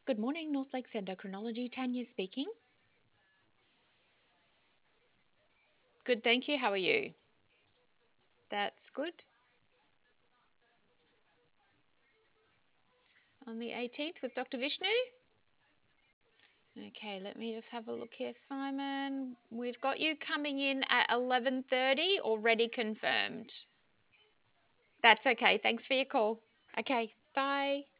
Good morning, North Lakes Endocrinology. Tanya speaking. Good, thank you. How are you? That's good. On the 18th with Dr. Vishnu? Okay, let me just have a look here, Simon. We've got you coming in at 11:30, already confirmed. That's okay. Thanks for your call. Okay, bye.